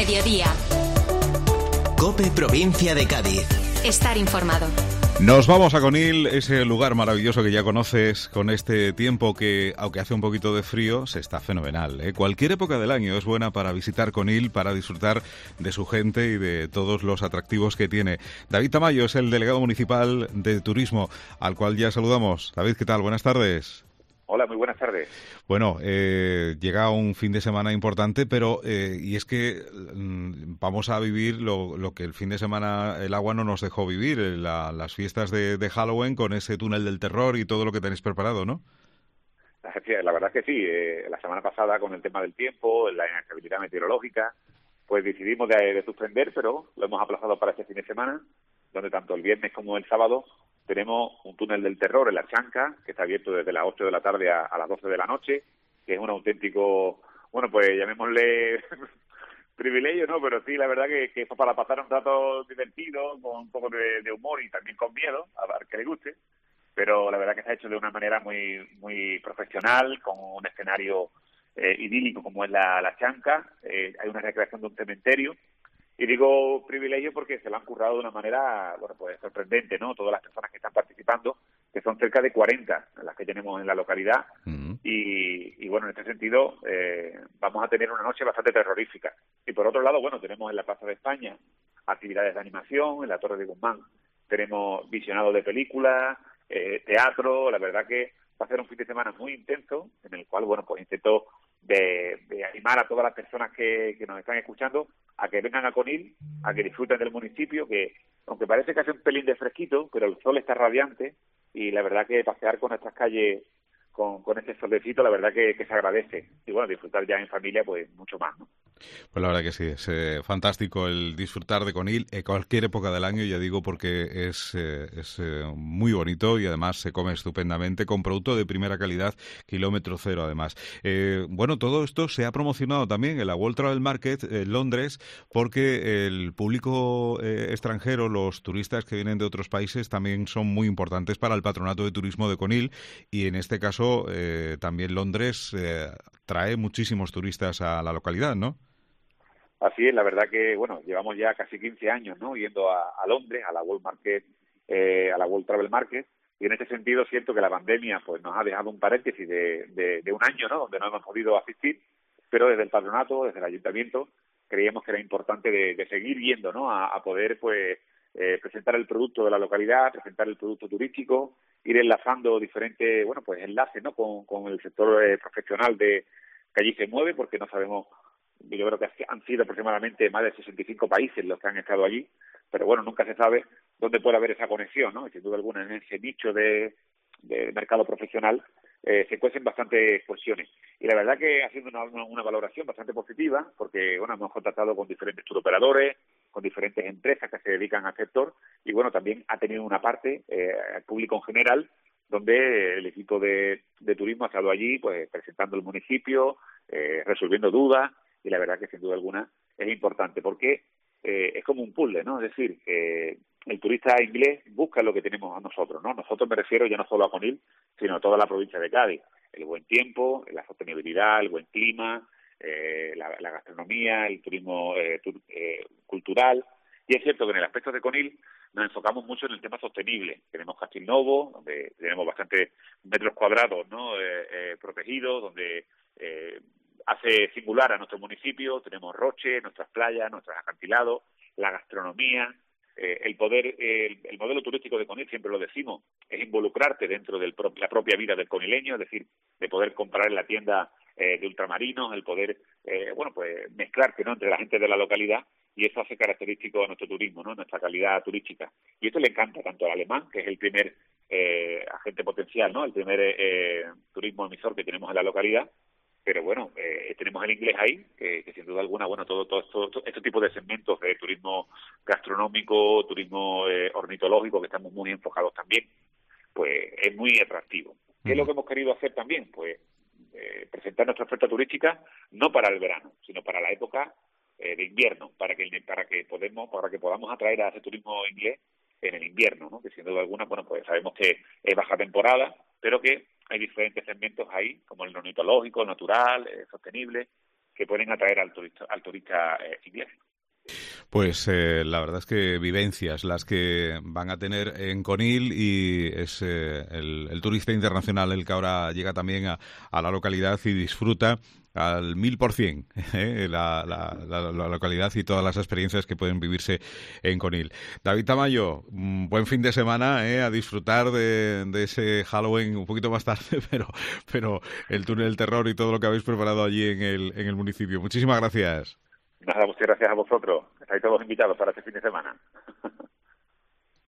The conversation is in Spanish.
mediodía. COPE Provincia de Cádiz. Estar informado. Nos vamos a Conil, ese lugar maravilloso que ya conoces, con este tiempo que, aunque hace un poquito de frío, se está fenomenal, ¿eh? Cualquier época del año es buena para visitar Conil, para disfrutar de su gente y de todos los atractivos que tiene. David Tamayo es el delegado municipal de turismo, al cual ya saludamos. David, ¿qué tal? Buenas tardes. Hola, muy buenas tardes. Bueno, llega un fin de semana importante, pero y es que vamos a vivir lo que el fin de semana el agua no nos dejó vivir, las fiestas de Halloween con ese túnel del terror y todo lo que tenéis preparado, ¿no? La verdad es que sí. La semana pasada, con el tema del tiempo, la inestabilidad meteorológica, pues decidimos de suspender, pero lo hemos aplazado para este fin de semana, donde tanto el viernes como el sábado tenemos un túnel del terror en La Chanca, que está abierto desde las 8 de la tarde a las 12 de la noche, que es un auténtico, bueno, pues llamémosle privilegio, ¿no? Pero sí, la verdad que es para pasar un rato divertido, con un poco de humor y también con miedo, a ver que le guste. Pero la verdad que se ha hecho de una manera muy profesional, con un escenario idílico como es la Chanca. Hay una recreación de un cementerio. Y digo privilegio porque se lo han currado de una manera, bueno, pues sorprendente, ¿no? Todas las personas que están participando, que son cerca de 40 las que tenemos en la localidad. Y bueno, en este sentido, vamos a tener una noche bastante terrorífica. Y por otro lado, bueno, tenemos en la Plaza de España actividades de animación, en la Torre de Guzmán tenemos visionado de películas, teatro. La verdad que va a ser un fin de semana muy intenso, en el cual, bueno, pues intento de animar a todas las personas que nos están escuchando a que vengan a Conil, a que disfruten del municipio, que aunque parece que hace un pelín de fresquito, pero el sol está radiante y la verdad que pasear con nuestras calles con este solecito, la verdad que se agradece. Y bueno, disfrutar ya en familia, pues mucho más, ¿no? Pues la verdad que sí, es fantástico el disfrutar de Conil en cualquier época del año, ya digo, porque es muy bonito y además se come estupendamente con producto de primera calidad, kilómetro cero además. Bueno, todo esto se ha promocionado también en la World Travel Market en Londres, porque el público extranjero, los turistas que vienen de otros países, también son muy importantes para el Patronato de Turismo de Conil, y en este caso también Londres trae muchísimos turistas a la localidad, ¿no? Así es, la verdad que, bueno, llevamos ya casi 15 años, ¿no?, yendo a Londres, a la World Market, a la World Travel Market, y en ese sentido siento que la pandemia pues nos ha dejado un paréntesis de un año, ¿no?, donde no hemos podido asistir, pero desde el patronato, desde el ayuntamiento, creíamos que era importante de seguir yendo, ¿no?, a poder, pues, presentar el producto de la localidad, presentar el producto turístico, ir enlazando diferentes, bueno, pues enlaces, ¿no?, con el sector profesional que allí se mueve, porque no sabemos. Yo creo que han sido aproximadamente más de 65 países los que han estado allí, pero bueno, nunca se sabe dónde puede haber esa conexión, ¿no? Y sin duda alguna en ese nicho de mercado profesional se cuecen bastantes cuestiones. Y la verdad que ha sido una valoración bastante positiva, porque bueno, hemos contactado con diferentes turoperadores, con diferentes empresas que se dedican al sector, y bueno, también ha tenido una parte, al público en general, donde el equipo de turismo ha estado allí, pues presentando el municipio, resolviendo dudas. Y la verdad que sin duda alguna es importante porque es como un puzzle, ¿no? Es decir, el turista inglés busca lo que tenemos a nosotros, ¿no? Nosotros me refiero ya no solo a Conil, sino a toda la provincia de Cádiz. El buen tiempo, la sostenibilidad, el buen clima, la gastronomía, el turismo cultural. Y es cierto que en el aspecto de Conil nos enfocamos mucho en el tema sostenible. Tenemos Castilnovo, donde tenemos bastantes metros cuadrados, ¿no?, protegidos, donde hace singular a nuestro municipio. Tenemos Roche, nuestras playas, nuestros acantilados, la gastronomía, el modelo turístico de Conil, siempre lo decimos, es involucrarte dentro de la propia vida del conileño, es decir, de poder comprar en la tienda de ultramarinos, el poder, bueno, pues mezclarte, ¿no?, entre la gente de la localidad, y eso hace característico a nuestro turismo, ¿no?, nuestra calidad turística. Y esto le encanta tanto al alemán, que es el primer agente potencial, ¿no?, el primer turismo emisor que tenemos en la localidad. Pero bueno, tenemos el inglés ahí, que sin duda alguna, bueno, todo este tipo de segmentos de turismo gastronómico, turismo ornitológico, que estamos muy enfocados también, pues es muy atractivo. ¿Qué es lo que hemos querido hacer también? Pues presentar nuestra oferta turística no para el verano, sino para la época de invierno, para que podamos atraer a ese turismo inglés en el invierno, ¿no?, que sin duda alguna, bueno, pues sabemos que es baja temporada, pero que hay diferentes segmentos ahí, como el ornitológico, el natural, sostenible, que pueden atraer al turista inglés. Pues la verdad es que vivencias las que van a tener en Conil, y es el turista internacional el que ahora llega también a la localidad y disfruta al 1000% la localidad y todas las experiencias que pueden vivirse en Conil. David Tamayo, buen fin de semana, a disfrutar de ese Halloween un poquito más tarde, pero el túnel del terror y todo lo que habéis preparado allí en el municipio. Muchísimas gracias. Nada, muchas gracias a vosotros. Estáis todos invitados para este fin de semana.